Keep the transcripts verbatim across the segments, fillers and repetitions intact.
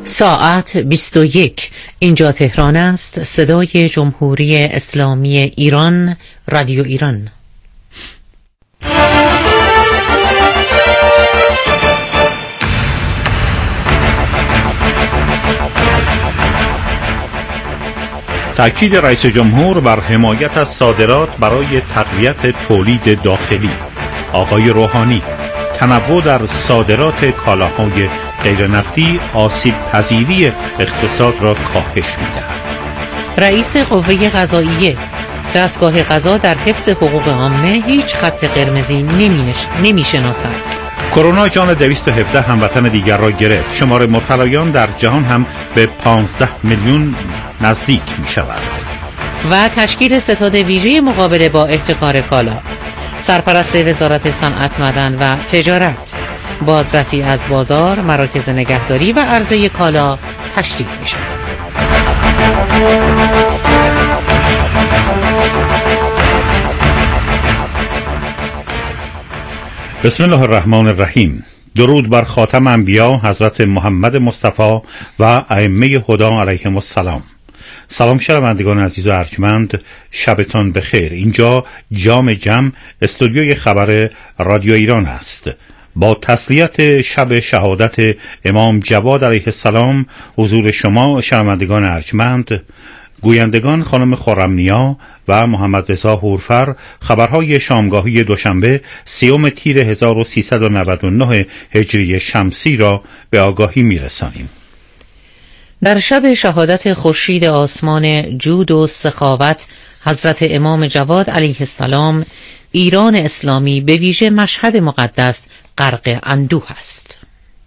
ساعت بیست و یک. اینجا تهران است. صدای جمهوری اسلامی ایران، رادیو ایران. تأکید رئیس جمهور بر حمایت از صادرات برای تقویت تولید داخلی. آقای روحانی: تنوع در صادرات کالاهای غیر نفتی آسیب پذیری اقتصاد را کاهش می‌دهد. رئیس قوه قضاییه: دستگاه قضا در حفظ حقوق عامه هیچ خط قرمزی نمی‌نش... نمی‌شناسد. کرونا جان دویست و هفده هموطن دیگر را گرفت. شمار مبتلایان در جهان هم به پانزده میلیون نزدیک می‌شود. و تشکیل ستاد ویژه مقابله با احتکار کالا. سرپرست وزارت صنعت، معدن و تجارت: بازرسی از بازار، مراکز نگهداری و عرضه کالا تشدید می شود. بسم الله الرحمن الرحیم. درود بر خاتم انبیا حضرت محمد مصطفی و ائمه هدی علیهم السلام. سلام شنوندگان عزیز و ارجمند، شبتان بخیر. اینجا جام جم استودیوی خبر رادیو ایران است. با تسلیت شب شهادت امام جواد علیه السلام حضور شما شنوندگان ارجمند، گویندگان خانم خرمنیا و محمد رضا هورفر خبرهای شامگاهی دوشنبه سیوم تیر هزار و سیصد و نود و نه هجری شمسی را به آگاهی میرسانیم. در شب شهادت خورشید آسمان جود و سخاوت حضرت امام جواد علیه السلام، ایران اسلامی به ویژه مشهد مقدس غرق اندوه است.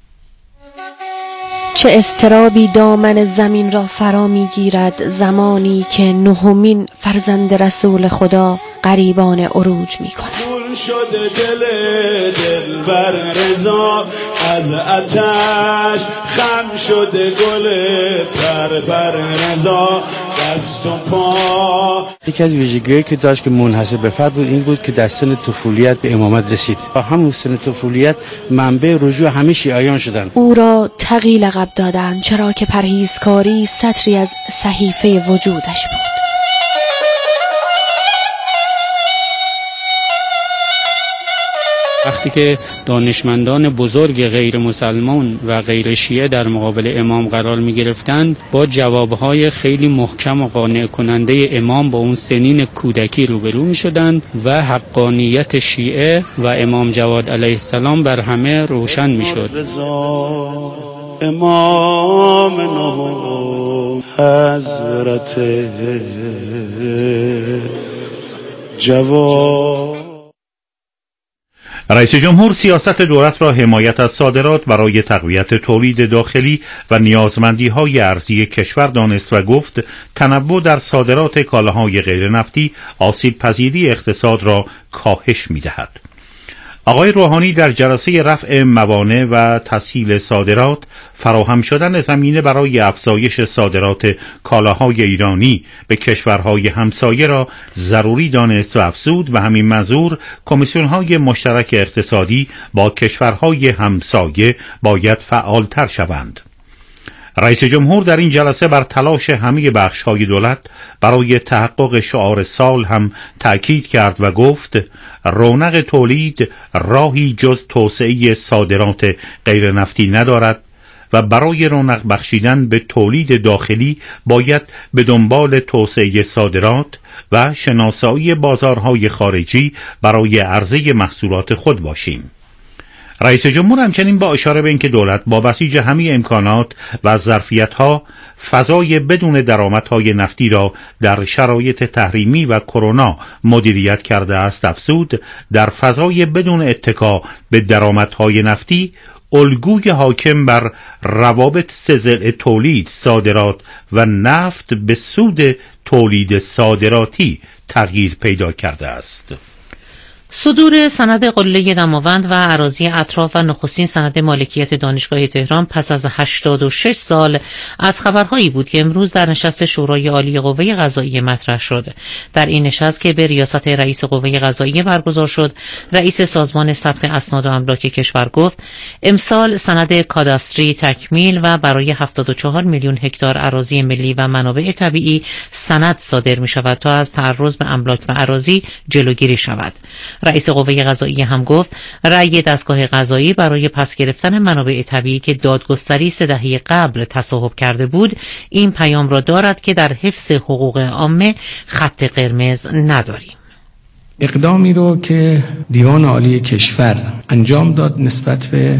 چه اضطرابی دامن زمین را فرا میگیرد زمانی که نهمین فرزند رسول خدا غریبان عروج میکند. شده دل دل بر رضا، از آتش خم شده گل پر پر رضا، دست و پا. یکی از ویژگی‌هایی که داشت که منحصر به فرد بود این بود که در سن طفولیت به امامت رسید. با همون سن طفولیت منبع رجوع همه شیعیان شدند. او را تقی لقب دادند چرا که پرهیزکاری سطری از صحیفه وجودش بود. وقتی که دانشمندان بزرگ غیر مسلمان و غیر شیعه در مقابل امام قرار می گرفتند، با جوابهای خیلی محکم و قانع کننده امام با اون سنین کودکی روبرو می شدند و حقانیت شیعه و امام جواد علیه السلام بر همه روشن می شد. امام نو حضرت جواد. رئیس جمهور سیاست دولت را حمایت از صادرات برای تقویت تولید داخلی و نیازمندی‌های ارزی کشور دانست و گفت تنوع در صادرات کالاهای غیر نفتی آسیب پذیری اقتصاد را کاهش می‌دهد. آقای روحانی در جلسه رفع موانع و تسهیل صادرات، فراهم شدن زمینه برای افزایش صادرات کالاهای ایرانی به کشورهای همسایه را ضروری دانست و افزود و همین منظور کمیسیون‌های مشترک اقتصادی با کشورهای همسایه باید فعالتر شوند. رئیس جمهور در این جلسه بر تلاش همه بخش‌های دولت برای تحقق شعار سال هم تأکید کرد و گفت رونق تولید راهی جز توسعه صادرات غیر نفتی ندارد و برای رونق بخشیدن به تولید داخلی باید به دنبال توسعه صادرات و شناسایی بازارهای خارجی برای عرضه محصولات خود باشیم. رئیس جمهور همچنین با اشاره به اینکه دولت با بسیج همه امکانات و ظرفیت‌ها فضای بدون درآمدهای نفتی را در شرایط تحریمی و کرونا مدیریت کرده است، افزود در فضای بدون اتکا به درآمدهای نفتی الگوی حاکم بر روابط سه‌ضلع تولید، صادرات و نفت به سود تولید صادراتی تغییر پیدا کرده است. صدور سند قله دماوند و اراضی اطراف و نخستین سند مالکیت دانشگاه تهران پس از هشتاد و شش سال از خبرهایی بود که امروز در نشست شورای عالی قوه قضاییه مطرح شد. در این نشست که به ریاست رئیس قوه قضاییه برگزار شد، رئیس سازمان ثبت اسناد و املاک کشور گفت امسال سند کاداستری تکمیل و برای هفتاد و چهار میلیون هکتار اراضی ملی و منابع طبیعی سند صادر می شود تا از تعرض به املاک و اراضی جلوگیری شود. رئیس قوه قضاییه هم گفت رأی دستگاه قضایی برای پس گرفتن منابع طبیعی که دادگستری سه دهه قبل تصاحب کرده بود این پیام را دارد که در حفظ حقوق عامه خط قرمز نداریم. اقدامی رو که دیوان عالی کشور انجام داد نسبت به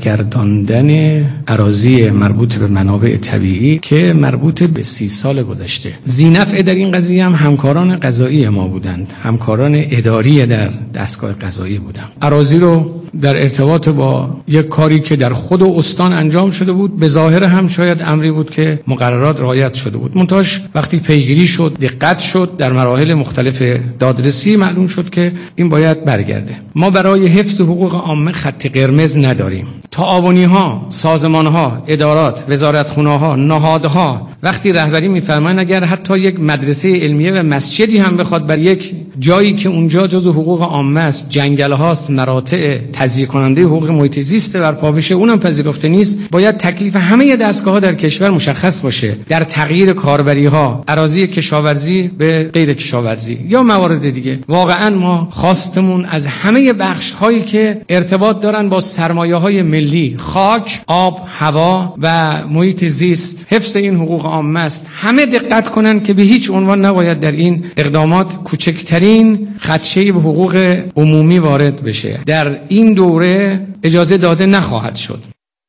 بازگرداندن اراضی مربوط به منابع طبیعی که مربوط به سی سال گذشته. ذی‌نفع در این قضیه هم همکاران قضایی ما بودند، همکاران اداری در دستگاه قضایی بودند. اراضی رو در ارتباط با یک کاری که در خود استان انجام شده بود، به ظاهر هم شاید امری بود که مقررات رعایت شده بود، منتهاش وقتی پیگیری شد، دقت شد، در مراحل مختلف دادرسی معلوم شد که این باید برگرده. ما برای حفظ حقوق عامه خط قرمز نداریم. تعاونی‌ها، سازمان‌ها، ادارات، وزارتخونه‌ها، نهادها وقتی رهبری می‌فرمایند اگر حتی یک مدرسه علمیه و مسجدی هم بخواد بر یک جایی که اونجا جزو حقوق عامه است، جنگل‌هاست، مراتع تضییع کننده حقوق محیط زیست برپا بشه، اونم پذیرفته نیست. باید تکلیف همه دستگاه‌ها در کشور مشخص باشه در تغییر کاربری‌ها، اراضی کشاورزی به غیر کشاورزی یا موارد دیگه. واقعاً ما خواستمون از همه بخش‌هایی که ارتباط دارن با سرمایه‌های ملی، خاک، آب، هوا و محیط زیست، حفظ این حقوق عامه است. همه دقت کنن که به هیچ عنوان نباید در این اقدامات کوچکترین خدشه‌ای به حقوق عمومی وارد بشه. در این دوره اجازه داده نخواهد شد.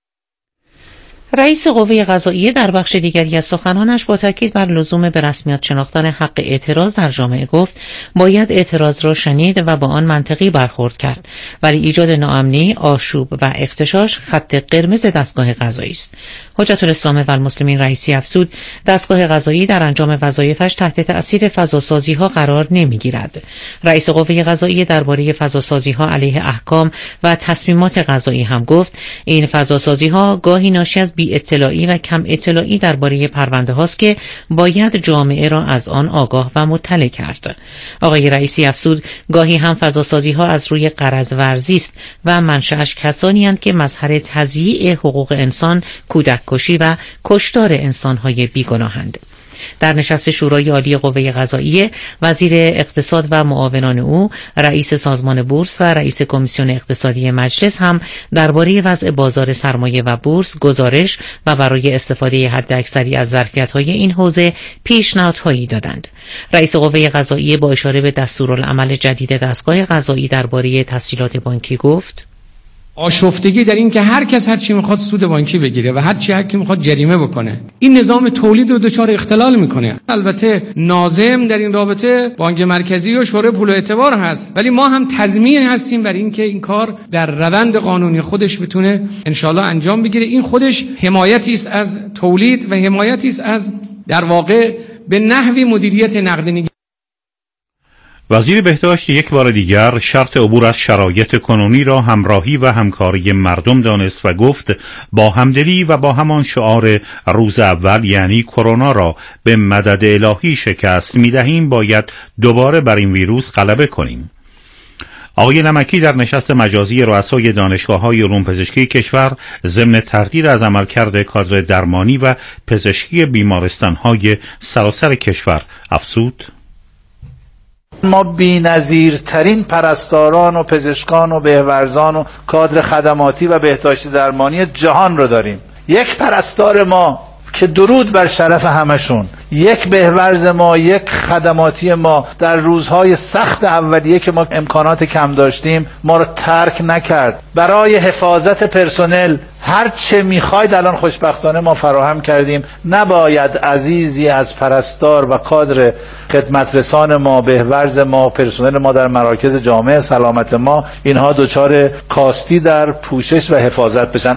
رئیس قوه قضاییه در بخش دیگری از سخنانش با تاکید بر لزوم به رسمیت شناختن حق اعتراض در جامعه گفت باید اعتراض را شنید و با آن منطقی برخورد کرد، ولی ایجاد ناامنی، آشوب و اغتشاش خط قرمز دستگاه قضایی است. حجت الاسلام و المسلمین رئیسی افزود دستگاه قضایی در انجام وظایفش تحت تأثیر فضاسازی‌ها قرار نمی‌گیرد. رئیس قوه قضاییه درباره فضاسازی‌ها علیه احکام و تصمیمات قضایی هم گفت این فضاسازی‌ها گاهی ناشی از بی اطلاعی و کم اطلاعی درباره پرونده هاست که باید جامعه را از آن آگاه و مطلع کرد. آقای رئیسی افزود گاهی هم فضاسازی ها از روی غرض ورزی است و منشأش کسانی اند که مظهر تضییع حقوق انسان، کودک کشی و کشتار انسان های بیگناهند. در نشست شورای عالی قوه قضاییه وزیر اقتصاد و معاونان او، رئیس سازمان بورس و رئیس کمیسیون اقتصادی مجلس هم درباره وضع بازار سرمایه و بورس گزارش و برای استفاده حداکثری از ظرفیت‌های این حوزه پیشنهادهایی دادند. رئیس قوه قضاییه با اشاره به دستورالعمل جدید دستگاه قضایی درباره تسهیلات بانکی گفت آشفتگی در این که هر کس هر چی میخواد سود بانکی بگیره و هر چی هر کی میخواد جریمه بکنه، این نظام تولید رو دچار اختلال میکنه. البته ناظم در این رابطه بانک مرکزی و شورای پول و اعتبار هست، ولی ما هم تضمین هستیم بر این که این کار در روند قانونی خودش بتونه انشالله انجام بگیره. این خودش حمایتی است از تولید و حمایتی است از در واقع به نحوی مدیریت نقدینگی. وزیر بهداشت یک بار دیگر شرط عبور از شرایط کنونی را همراهی و همکاری مردم دانست و گفت با همدلی و با همان شعار روز اول یعنی کرونا را به مدد الهی شکست می‌دهیم باید دوباره بر این ویروس غلبه کنیم. آقای نمکی در نشست مجازی رؤسای دانشگاه‌های علوم پزشکی کشور ضمن تردید از عملکرد کادر درمانی و پزشکی بیمارستان‌های سراسر کشور افزود ما بی‌نظیرترین پرستاران و پزشکان و بهورزان و کادر خدماتی و بهداشت درمانی جهان رو داریم. یک پرستار ما که درود بر شرف همشون، یک بهورز ما، یک خدماتی ما در روزهای سخت اولیه که ما امکانات کم داشتیم ما رو ترک نکرد. برای حفاظت پرسنل هر چه میخواید الان خوشبختانه ما فراهم کردیم. نباید عزیزی از پرستار و کادر خدمت رسان ما، بهورز ما، پرسنل ما در مراکز جامعه سلامت ما اینها دچار کاستی در پوشش و حفاظت بشن.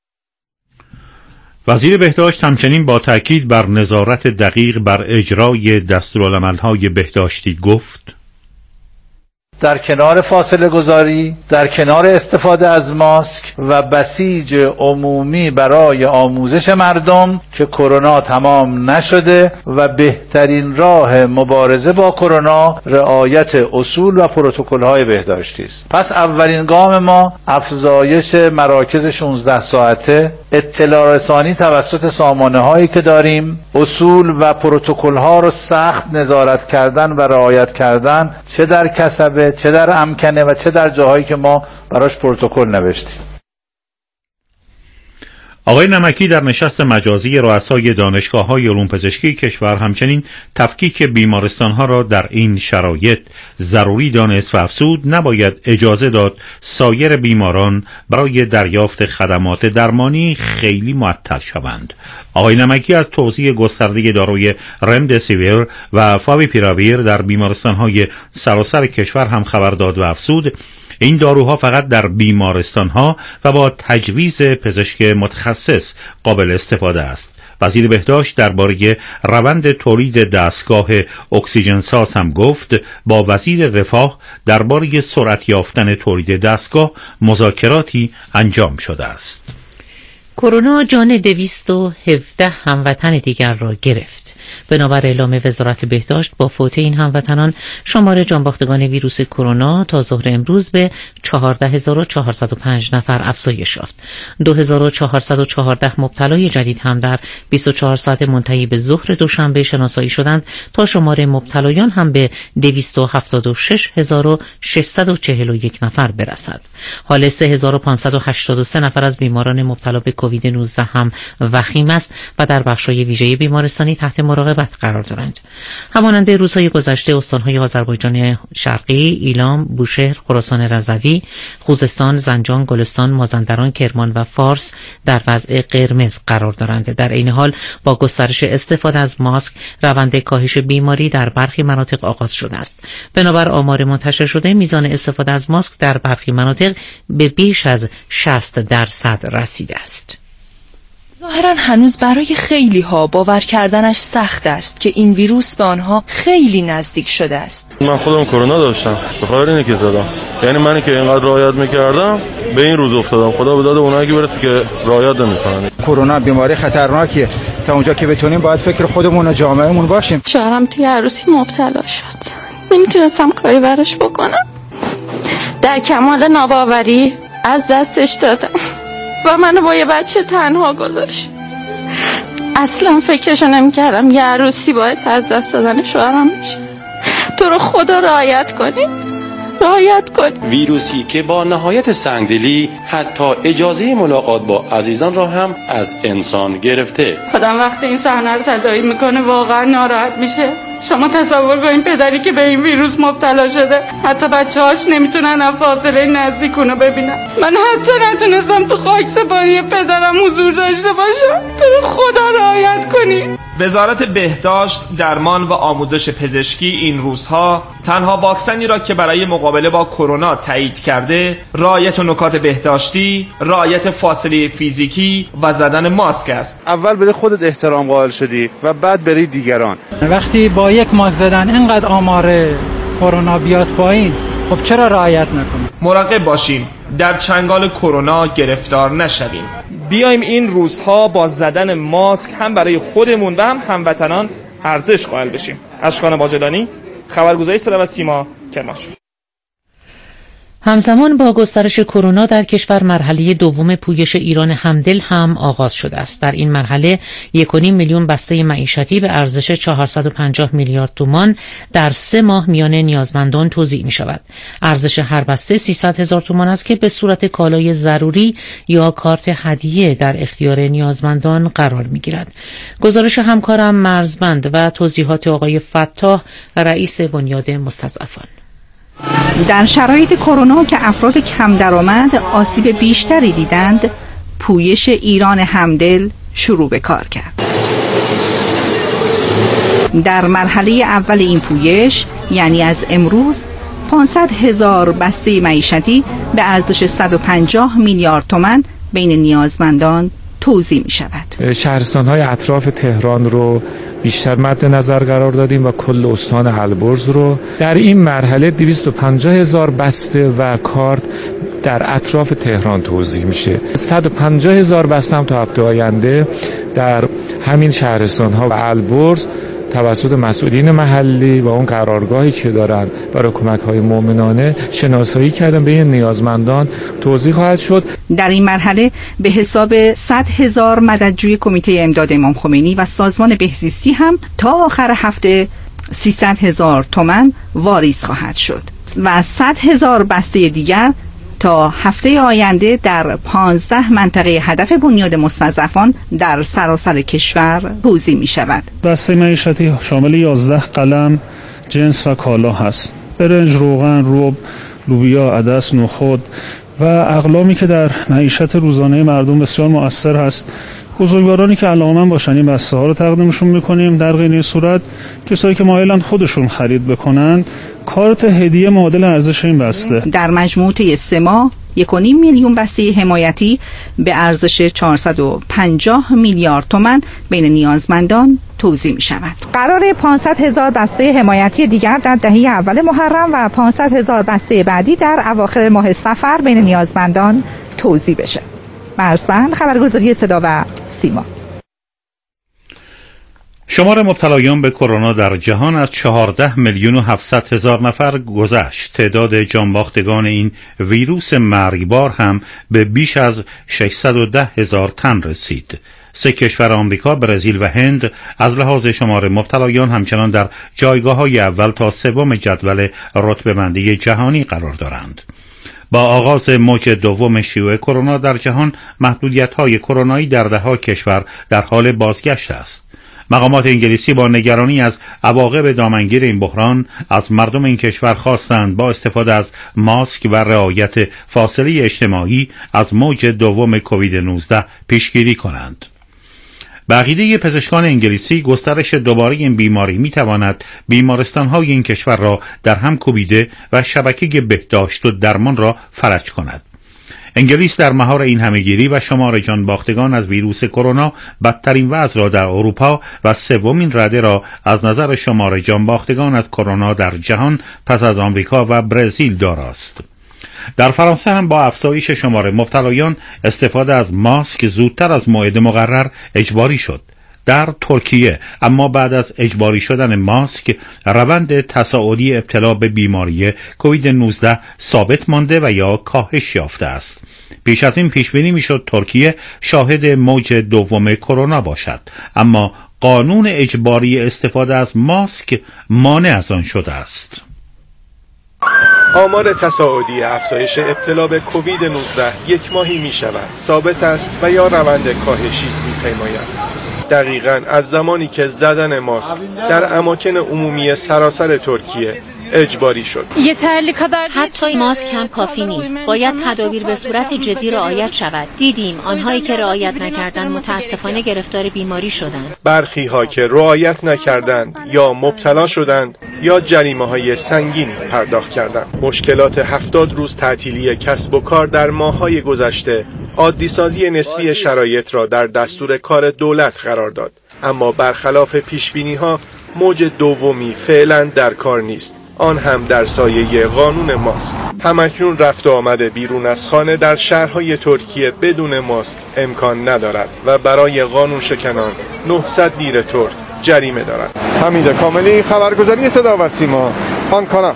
وزیر بهداشت همچنین با تاکید بر نظارت دقیق بر اجرای دستورالعمل‌های بهداشتی گفت در کنار فاصله گذاری، در کنار استفاده از ماسک و بسیج عمومی برای آموزش مردم که کرونا تمام نشده و بهترین راه مبارزه با کرونا رعایت اصول و پروتکل‌های بهداشتی است. پس اولین گام ما افزایش مراکز شانزده ساعته، اطلاع رسانی توسط سامانه‌هایی که داریم، اصول و پروتکل‌ها رو سخت نظارت کردن و رعایت کردن، چه در کسبه، چه در امکنه و چه در جاهایی که ما براش پروتکل نوشتیم. آقای نمکی در نشست مجازی رؤسای دانشگاه‌های علوم پزشکی کشور همچنین تفکیک بیمارستان‌ها را در این شرایط ضروری دانست و افزود نباید اجازه داد سایر بیماران برای دریافت خدمات درمانی خیلی معطل شوند. آقای نمکی از توزیع گسترده داروی رمدسیویر و فاویپیراویر در بیمارستان‌های سراسر کشور هم خبر داد و افزود این داروها فقط در بیمارستان‌ها و با تجویز پزشک متخصص قابل استفاده است. وزیر بهداشت درباره روند تولید دستگاه اکسیژن ساز هم گفت با وزیر رفاه درباره سرعت یافتن تولید دستگاه مذاکراتی انجام شده است. کرونا جان دویست و هفده هموطن دیگر را گرفت. بنابر اعلام وزارت بهداشت با فوت این هموطنان شمار جانباختگان ویروس کرونا تا ظهر امروز به چهارده هزار و چهارصد و پنج نفر افزایش یافت. دو هزار و چهارصد و چهارده مبتلای جدید هم در بیست و چهار ساعت منتهی به ظهر دوشنبه شناسایی شدند تا شمار مبتلایان هم به دویست و هفتاد و شش هزار و ششصد و چهل و یک نفر برسد. حال سه هزار و پانصد و هشتاد و سه نفر از بیماران مبتلا به کووید نوزده هم وخیم است و در بخش‌های ویژه بیمارستانی تحت مراقبت قرار دارند. همانند روزهای گذشته استانهای آذربایجان شرقی، ایلام، بوشهر، خراسان رضوی، خوزستان، زنجان، گلستان، مازندران، کرمان و فارس در وضع قرمز قرار دارند. در این حال با گسترش استفاده از ماسک روند کاهش بیماری در برخی مناطق آغاز شده است. بنابر آمار منتشر شده میزان استفاده از ماسک در برخی مناطق به بیش از شصت درصد رسیده است. ظاهراً هنوز برای خیلی ها باور کردنش سخت است که این ویروس به آنها خیلی نزدیک شده است. من خودم کرونا داشتم، به خاطر اینه که زدم. یعنی منی که اینقدر رعایت میکردم به این روز افتادم. خدا به داد اونایی که برسه که رعایت نمیکنن. کرونا بیماری خطرناکیه. تا اونجا که بتونیم باید فکر خودمون و جامعهمون باشیم. شوهرم توی عروسی مبتلا شد. نمیتونستم کاری براش بکنم. در کمال ناباوری از دستش دادم. و منو با یه بچه تنها گذاشت. اصلا فکرشو نمی‌کردم یه عروسی باعث از دست دادن شوهرم میشه. تو رو خدا رعایت کنی. رعایت کن. ویروسی که با نهایت سنگدلی حتی اجازه ملاقات با عزیزان را هم از انسان گرفته. آدم وقتی این صحنه رو تداعی میکنه واقعا ناراحت میشه. شما تصور کنین پدری که به این ویروس مبتلا شده حتی بچه‌هاش نمیتونن از فاصله نزدیک اونو ببینن. من حتی نتونستم تو خاک سپاری پدرم حضور داشته باشم. تو رو خدا رعایت کنی. وزارت بهداشت، درمان و آموزش پزشکی این روزها تنها واکسنی را که برای مقابله با کرونا تایید کرده رعایت نکات بهداشتی، رعایت فاصله فیزیکی و زدن ماسک است. اول برای خودت احترام قائل شدی و بعد برای دیگران. وقتی با یک ماسک زدن اینقدر آمار کرونا بیاد پایین، خب چرا رعایت نکنیم؟ مراقب باشیم در چنگال کرونا گرفتار نشویم. بیایم این روزها با زدن ماسک هم برای خودمون و هم هموطنان ارزش قائل بشیم. اشکان باجلانی، خبرگزاری صدا و سیما، کرمانشاه. همزمان با گسترش کرونا در کشور مرحله دوم پویش ایران همدل هم آغاز شده است. در این مرحله یک و نیم میلیون بسته معیشتی به ارزش چهارصد و پنجاه میلیارد تومان در سه ماه میان نیازمندان توزیع می شود. ارزش هر بسته سیصد هزار تومان است که به صورت کالای ضروری یا کارت هدیه در اختیار نیازمندان قرار می گیرد. گزارش همکارم مرزبند و توضیحات آقای فتاح رئیس بنیاد مستضعفان. در شرایط کرونا که افراد کم درآمد آسیب بیشتری دیدند، پویش ایران همدل شروع به کار کرد. در مرحله اول این پویش، یعنی از امروز، پانصد هزار بسته معیشتی به ارزش صد و پنجاه میلیارد تومان بین نیازمندان توزیع می شود. شهرستان‌های اطراف تهران رو بیشتر مد نظر قرار دادیم و کل استان البرز رو. در این مرحله دویست و پنجاه هزار بسته و کارت در اطراف تهران توزیع میشه. صد و پنجاه هزار بسته هم تا هفته آینده در همین شهرستان‌ها و البرز توسط مسئولین محلی و اون قرارگاهی که دارن برای کمک‌های مؤمنانه شناسایی کردن به این نیازمندان توزیع خواهد شد. در این مرحله به حساب صد هزار مددجوی کمیته امداد امام خمینی و سازمان بهزیستی هم تا آخر هفته سیصد هزار تومان واریز خواهد شد و صد هزار بسته دیگر تا هفته آینده در پانزده منطقه هدف بنیاد مستضعفان در سراسر کشور توزیع می شود. بسته معیشتی شامل یازده قلم، جنس و کالا هست. برنج، روغن، رب، لوبیا، عدس، نخود و اقلامی که در معیشت روزانه مردم بسیار مؤثر هست. بزرگوارانی که علاقه‌مند باشن این بسته ها رو تقدیمشون میکنیم. در غیر صورت کسایی که مایلن خودشون خرید بکنن کارت هدیه معادل ارزش این بسته. در مجموع طی سه ماه یک و نیم میلیون بسته حمایتی به ارزش چهارصد و پنجاه میلیارد تومان بین نیازمندان توزیع می شود. قرار پانصد هزار بسته حمایتی دیگر در دهه اول محرم و پانصد هزار بسته بعدی در اواخر ماه صفر بین نیازمندان توزیع بشه. مرسن خبرگزاری صدا و سیما. شمار مبتلایان به کرونا در جهان از چهارده میلیون و هفتصد هزار نفر گذشت. تعداد جانباختگان این ویروس مرگبار هم به بیش از ششصد و ده هزار تن رسید. سه کشور آمریکا، برزیل و هند از لحاظ شمار مبتلایان همچنان در جایگاه‌های اول تا سوم جدول رتبه‌بندی جهانی قرار دارند. با آغاز موج دوم شیوع کرونا در جهان، محدودیت‌های کرونایی در ده‌ها کشور در حال بازگشت است. مقامات انگلیسی با نگرانی از عواقب دامنگیر این بحران از مردم این کشور خواستند با استفاده از ماسک و رعایت فاصله اجتماعی از موج دوم کووید نوزده پیشگیری کنند. به عقیده پزشکان انگلیسی، گسترش دوباره این بیماری میتواند بیمارستان‌های این کشور را در هم کوبیده و شبکه بهداشت و درمان را فلج کند. انگلیس در مهار این همهگیری و شمار جان باختگان از ویروس کرونا بدترین وضع را در اروپا و سومین رده را از نظر شمار جان باختگان از کرونا در جهان پس از آمریکا و برزیل داراست. در فرانسه هم با افزایش شمار مبتلایان استفاده از ماسک زودتر از موعد مقرر اجباری شد. در ترکیه اما بعد از اجباری شدن ماسک، روند تصاعدی ابتلا به بیماری کووید نوزده ثابت مانده و یا کاهش یافته است. پیش از این پیش بینی میشد ترکیه شاهد موج دوم کرونا باشد، اما قانون اجباری استفاده از ماسک مانع از آن شده است. آمار تصاعدی افزایش ابتلا به کووید نوزده یک ماهی می شود ثابت است و یا روند کاهشی می پیماید. دقیقاً از زمانی که زدن ماسک در اماکن عمومی سراسر ترکیه اجباری شد. حتی ماسک هم کافی نیست. باید تدابیر به صورت جدی رعایت شود. دیدیم آنهایی که رعایت نکردند متاسفانه گرفتار بیماری شدند. برخی ها که رعایت نکردند یا مبتلا شدند یا جریمه های سنگین پرداخت کردند. مشکلات هفتاد روز تعطیلی کسب و کار در ماه‌های گذشته عادی سازی نسبی شرایط را در دستور کار دولت قرار داد، اما برخلاف پیشبینی‌ها موج دومی فعلا در کار نیست، آن هم در سایه قانون ماسک. همکنون رفت و آمد بیرون از خانه در شهرهای ترکیه بدون ماسک امکان ندارد و برای قانون شکنان نهصد لیر ترک جریمه دارد. حمید کاملی، خبرگزاری صدا و سیما، آنکارا.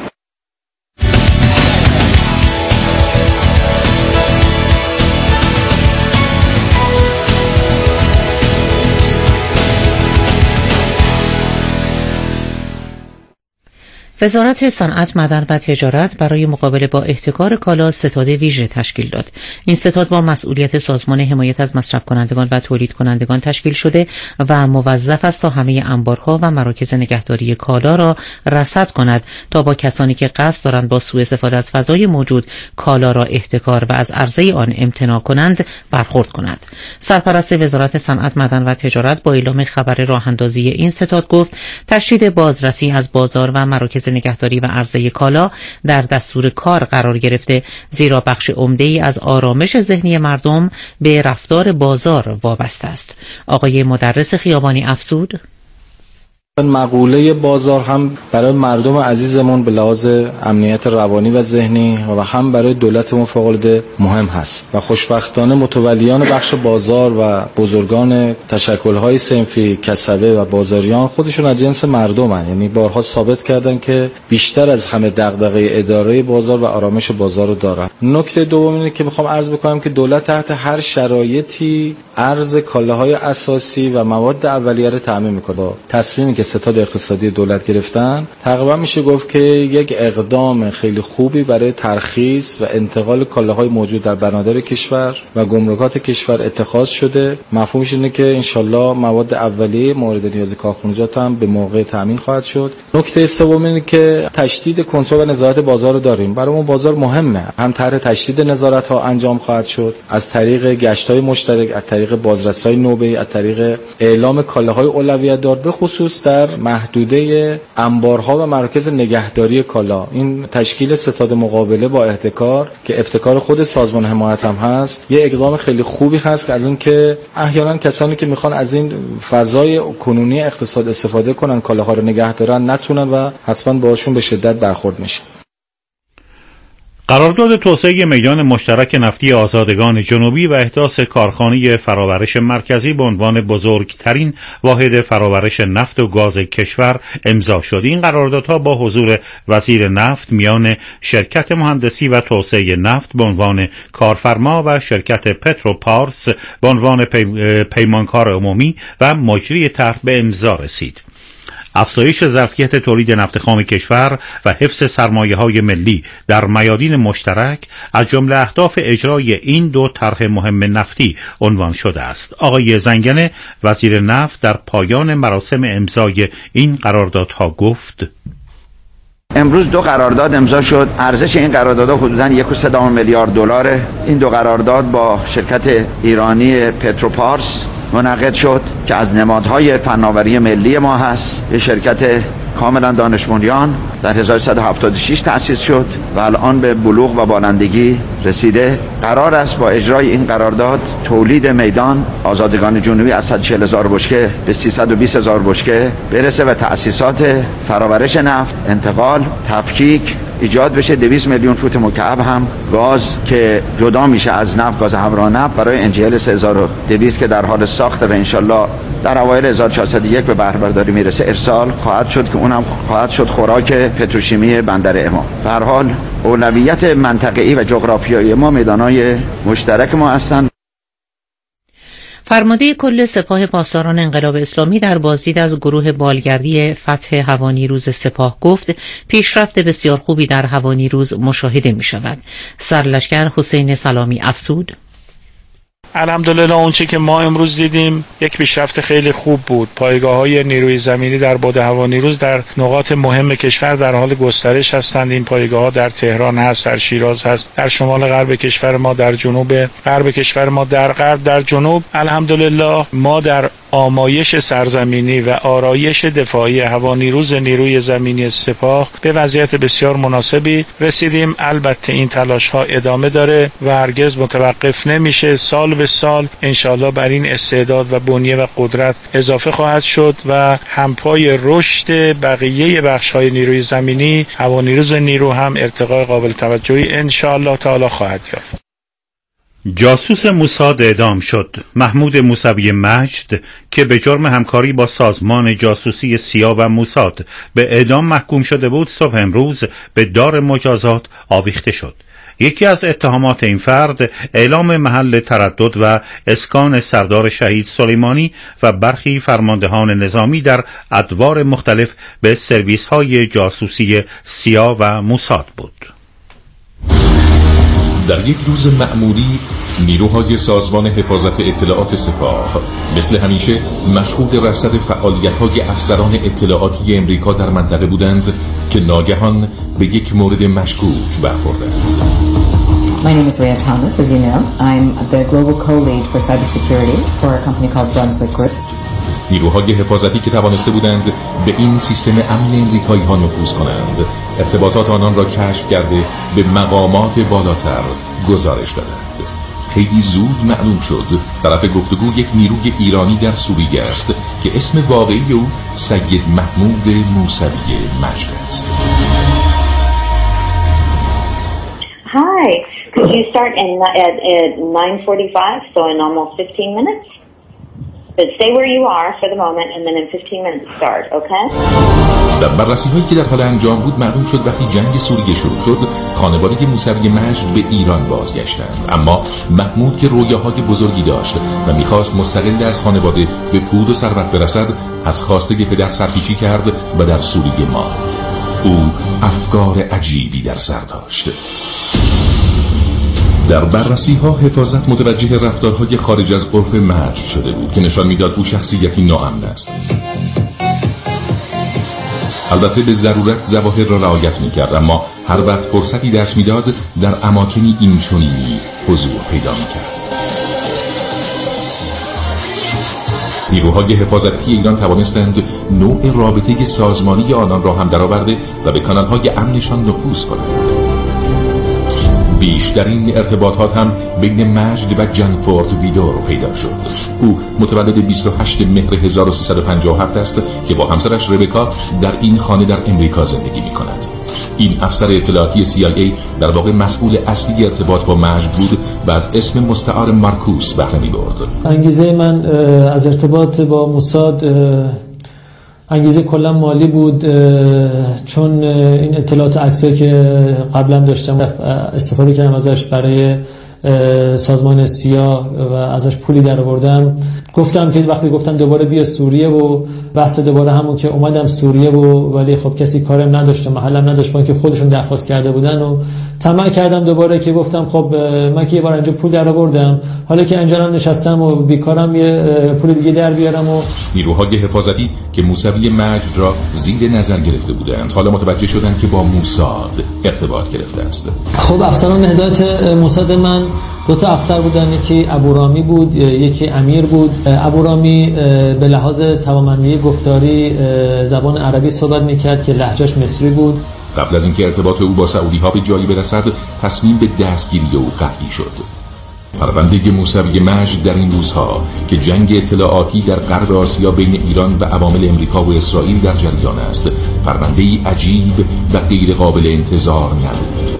وزارت صنعت، معدن و تجارت برای مقابله با احتکار کالا ستاد ویژه تشکیل داد. این ستاد با مسئولیت سازمان حمایت از مصرف کنندگان و تولید کنندگان تشکیل شده و موظف است تا همه انبارها و مراکز نگهداری کالا را رصد کند تا با کسانی که قصد دارند با سوء استفاده از فضای موجود کالا را احتکار و از عرضه آن امتناع کنند برخورد کند. سرپرست وزارت صنعت، معدن و تجارت با اعلام خبر راه اندازی این ستاد گفت تشدید بازرسی از بازار و مراکز مراکز نگهداری و عرضه کالا در دستور کار قرار گرفته، زیرا بخش عمده‌ای از آرامش ذهنی مردم به رفتار بازار وابسته است. آقای مدرس خیابانی افزود: مقوله بازار هم برای مردم عزیزمون به لحاظ امنیت روانی و ذهنی و هم برای دولتمون فوق‌العاده مهم هست و خوشبختانه متولیان بخش بازار و بزرگان تشکل‌های صنفی کسبه و بازاریان خودشون از جنس مردمن، یعنی بارها ثابت کردن که بیشتر از همه دغدغه اداره بازار و آرامش بازار رو دارن. نکته دوم اینه که میخوام عرض بکنم که دولت تحت هر شرایطی ارز کالاهای اساسی و مواد اولیه رو تامین میکنه. با تصمیمی که ستاد اقتصادی دولت گرفتن تقریبا میشه گفت که یک اقدام خیلی خوبی برای ترخیص و انتقال کالاهای موجود در بنادر کشور و گمرکات کشور اتخاذ شده. مفهومش اینه که انشالله مواد اولیه مورد نیاز کارخانجات هم به موقع تامین خواهد شد. نکته سوم اینه که تشدید کنترل و نظارت بازار رو داریم. برامون بازار مهمه. هم طرح تشدید نظارت ها انجام خواهد شد از طریق گشت‌های مشترک، از طریق بازرسی‌های نوبه‌ای، از طریق اعلام کالاهای اولویت دار، به خصوص در محدوده انبارها و مراکز نگهداری کالا. این تشکیل ستاد مقابله با احتکار که ابتکار خود سازمان حمایت هم هست، یه اقدام خیلی خوبی هست از اون که احیانا کسانی که میخوان از این فضای کنونی اقتصاد استفاده کنن کالاها رو نگه دارن نتونن و حتما باشون به شدت برخورد میشه. قرارداد توسعه میدان مشترک نفتی آزادگان جنوبی و احداث کارخانه فرآورش مرکزی به عنوان بزرگترین واحد فرآورش نفت و گاز کشور امضا شد. این قراردادها با حضور وزیر نفت میان شرکت مهندسی و توسعه نفت به عنوان کارفرما و شرکت پتروپارس به عنوان پی... پیمانکار عمومی و مجری طرح به امضا رسید. افزایش ظرفیت تولید نفت خام کشور و حفظ سرمایه‌های ملی در میادین مشترک از جمله اهداف اجرای این دو طرح مهم نفتی عنوان شده است. آقای زنگنه وزیر نفت در پایان مراسم امضای این قراردادها گفت: امروز دو قرارداد امضا شد. ارزش این قراردادها حدوداً یک و سه دهم میلیارد دلاره. این دو قرارداد با شرکت ایرانی پتروپارس منعقد شد که از نمادهای فناوری ملی ما هست. یه شرکت کاملا دانش بنیان در هزار و سیصد و هفتاد و شش تأسیس شد و الان به بلوغ و بالندگی رسیده. قرار است با اجرای این قرارداد تولید میدان آزادگان جنوبی از صد و چهل هزار بشکه به سیصد و بیست هزار بشکه برسه و تأسیسات فرآورش نفت، انتقال، تفکیک ایجاد بشه. دویست میلیون فوت مکعب هم گاز که جدا میشه از نفت، گاز همراه نفت برای ان جی ال سه هزار و دویست که در حال ساخته و انشالله در اوایل هزار و چهارصد و یک به بهره برداری میرسه ارسال خواهد شد که اونم خواهد شد خوراک پتروشیمی بندر امام. به هر حال اولویت منطقه‌ای و جغرافیایی ما میدانهای مشترک ما هستند. فرمانده کل سپاه پاسداران انقلاب اسلامی در بازدید از گروه بالگردی فتح هوانیروز سپاه گفت پیشرفت بسیار خوبی در هوانیروز مشاهده می شود. سرلشکر حسین سلامی افزود: الحمدلله اونچه که ما امروز دیدیم یک پیشرفت خیلی خوب بود. پایگاه‌های نیروی زمینی در باد هوانیروز در نقاط مهم کشور در حال گسترش هستند. این پایگاه‌ها در تهران هست، در شیراز هست، در شمال غرب کشور ما، در جنوب غرب کشور ما، در غرب، در جنوب. الحمدلله ما در آمایش سرزمینی و آرایش دفاعی هوانیروز نیروی زمینی سپاه به وضعیت بسیار مناسبی رسیدیم. البته این تلاش ها ادامه داره و هرگز متوقف نمیشه. سال به سال انشالله بر این استعداد و بنیه و قدرت اضافه خواهد شد و همپای رشد بقیه بخش های نیروی زمینی هوانیروز نیرو هم ارتقای قابل توجهی انشالله تعالی خواهد یافت. جاسوس موساد اعدام شد. محمود موسوی مجد که به جرم همکاری با سازمان جاسوسی سیا و موساد به اعدام محکوم شده بود صبح امروز به دار مجازات آویخته شد. یکی از اتهامات این فرد اعلام محل تردد و اسکان سردار شهید سلیمانی و برخی فرماندهان نظامی در ادوار مختلف به سرویس های جاسوسی سیا و موساد بود. در یک روز معمولی نیروهای سازمان حفاظت اطلاعات سپاه مثل همیشه مشغول رصد فعالیت‌های افسران اطلاعاتی امریکا در منطقه بودند که ناگهان به یک مورد مشکوک برخوردند. My name is Rhea Thomas, as you know. I'm the global co-lead for cybersecurity for a company called Brunswick Group. نیروهای حفاظتی که توانسته بودند به این سیستم امن امریکایی ها نفوذ کنند، ارتباطات آنان را کشف کرده به مقامات بالاتر گزارش دادند. خیلی زود معلوم شد طرف گفتگو یک نیروی ایرانی در سوریه است که اسم واقعی او سید محمود موسوی مجد است. Hi, could you start in, at, at nine forty-five, so in almost fifteen minutes? But stay where you are for the moment and then in fifteen minutes start, okay? در بررسی هایی که در حال انجام بود معلوم شد وقتی جنگ سوریه شروع شد خانواده موسوی مجد به ایران بازگشتند، اما محمود که رویاهای بزرگی داشت و میخواست مستقل از خانواده به پول و ثروت برسد از خواسته پدر سرپیچی کرد و در سوریه ماند. او افکار عجیبی در سر داشت. در بررسی ها حفاظت متوجه رفتارهای خارج از عرف مجد شده بود که نشان میداد او شخصیتی ناامن است. البته به ضرورت ظواهر را رعایت میکرد، اما هر وقت فرصتی دست میداد در اماکنی اینچنینی حضور پیدا میکرد. نیروهای حفاظتی ایران توانستند نوع رابطه سازمانی آنان را هم درآورده و به کانالهای امنشان نفوذ کنند. بیشترین ارتباطات هم بین مجد و جنفورد ویدور پیدا شد. او متولد بیست و هشتم مهر هزار و سیصد و پنجاه و هفت است که با همسرش ربکا در این خانه در امریکا زندگی می کند. این افسر اطلاعاتی سی آی ای در واقع مسئول اصلی ارتباط با مجد بود و از اسم مستعار مارکوس بهره می برد. انگیزه من از ارتباط با موساد انگیزه کلا مالی بود، چون این اطلاعات عکسایی که قبلا داشتم استفاده کردم ازش برای سازمان سیا و ازش پولی در آوردم. گفتم که وقتی گفتن دوباره بیا سوریه و بحث دوباره همون که اومدم سوریه و ولی خب کسی کارم نداشت، محلم نداشت، با اینکه خودشون درخواست کرده بودن و طمع کردم دوباره که گفتم خب من که یه بار اینجا پول در آوردم، حالا که اینجا نشستم و بیکارم یه پول دیگه در بیارم. و نیروهای حفاظتی که موسوی مجد را زیر نظر گرفته بودند حالا متوجه شدند که با موساد ارتباط گرفته است. خب افسران هدایت موساد من دو تا افسر بودن، یکی ابورامی بود یکی امیر بود. ابورامی به لحاظ توانمندی گفتاری زبان عربی صحبت میکرد که لهجهش مصری بود. قبل از اینکه ارتباط او با سعودی ها به جایی برسد تصمیم به دستگیری او قطعی شد. پرونده موسوی مجد در این روزها که جنگ اطلاعاتی در غرب آسیا بین ایران و عوامل امریکا و اسرائیل در جریان است، پرونده‌ای عجیب و غیر قابل انتظار نبود.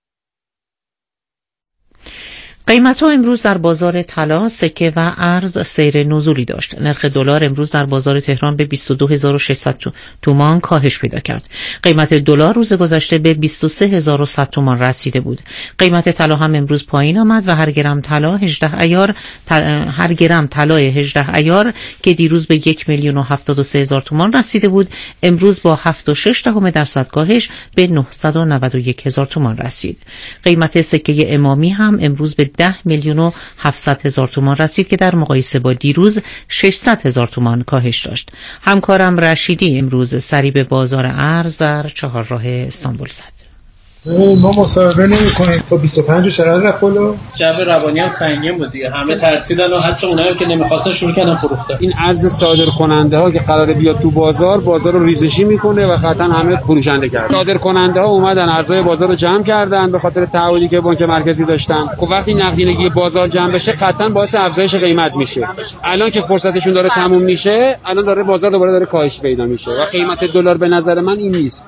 قیمت‌ها امروز در بازار طلا، سکه و ارز سیر نزولی داشت. نرخ دلار امروز در بازار تهران به بیست و دو هزار و ششصد تومان کاهش پیدا کرد. قیمت دلار روز گذشته به بیست و سه هزار و صد تومان رسیده بود. قیمت طلا هم امروز پایین آمد و هر گرم طلا هجده عیار هر گرم طلای هجده عیار که دیروز به یک میلیون و هفتاد و سه هزار تومان رسیده بود، امروز با هفت و شش دهم درصد کاهش به نهصد و نود و یک هزار تومان رسید. قیمت سکه امامی هم امروز به ده میلیون و هفتصد هزار تومان رسید که در مقایسه با دیروز ششصد هزار تومان کاهش داشت. همکارم رشیدی امروز سری به بازار ارز در چهارراه استانبول زد. ما مصاحبه نمی‌کنیم تا بیست و پنج چقدر رفت بالا؟ جو روانی هم سنگین بود دیگه، همه ترسیدن و حتی اونایی که نمی‌خواستن شروع کردن فروختن. این ارز صادرکننده ها که قراره بیاد تو بازار، بازار رو ریزشی میکنه و قطعا همه فروشنده کردن. صادرکننده ها اومدن ارزهای بازار رو جمع کردن به خاطر تعهدی که بانک مرکزی داشتن. خب وقتی نقدینگی بازار جمع بشه قطعا باعث افزایش قیمت میشه. الان که فرصتشون داره تموم میشه، الان داره بازار دوباره داره کاهش پیدا میشه و قیمت دلار به نظر من این نیست.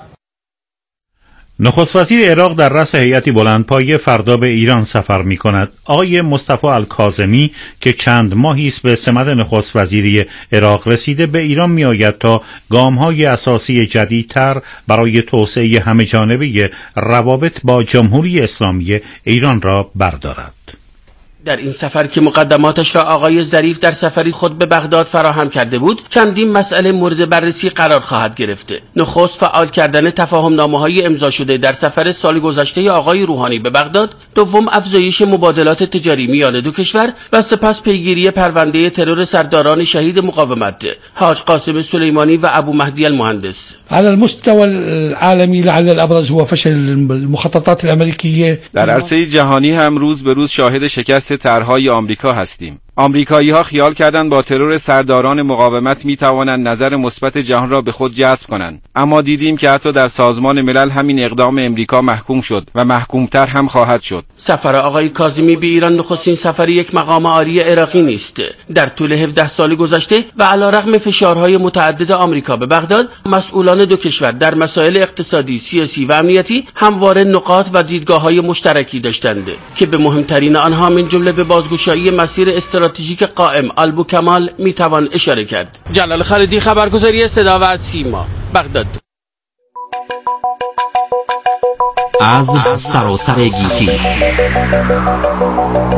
نخست وزیر عراق در رأس هیئتی بلندپایه فردا به ایران سفر می کند. آقای مصطفی الکاظمی که چند ماهی است به سمت نخست وزیری عراق رسیده به ایران می آید تا گام‌های اساسی جدیدتر برای توسعه همه‌جانبه روابط با جمهوری اسلامی ایران را بردارد. در این سفر که مقدماتش را آقای ظریف در سفری خود به بغداد فراهم کرده بود، چندین مسئله مورد بررسی قرار خواهد گرفته. نخست فعال کردن تفاهم‌نامه‌های امضا شده در سفر سال گذشته آقای روحانی به بغداد، دوم افزایش مبادلات تجاری میان دو کشور و سپس پیگیری پرونده ترور سرداران شهید مقاومت حاج قاسم سلیمانی و ابو مهدی المهندس. على المستوى العالمي لعل الابرز هو فشل المخططات الامریکیه. در عرصه جهانی هم روز به روز شاهد شکست طرح‌های آمریکا هستیم. آمریکایی‌ها خیال کردند با ترور سرداران مقاومت می‌توانند نظر مثبت جهان را به خود جذب کنند، اما دیدیم که حتی در سازمان ملل همین اقدام امریکا محکوم شد و محکومتر هم خواهد شد. سفر آقای کاظمی به ایران نخستین سفر یک مقام عالی عراقی نیست. در طول هفده سال گذشته و علیرغم فشارهای متعدد آمریکا به بغداد، مسئولان دو کشور در مسائل اقتصادی، سیاسی و امنیتی همواره نقاط و دیدگاه‌های مشترکی داشتند که به مهمترین آنها من جمله به بازگشایی مسیر استراتژیک قائم البوکمال میتوان اشاره کرد. جلال خالدی، خبرگزاری صدا و سیما، بغداد. از سراسر گیتی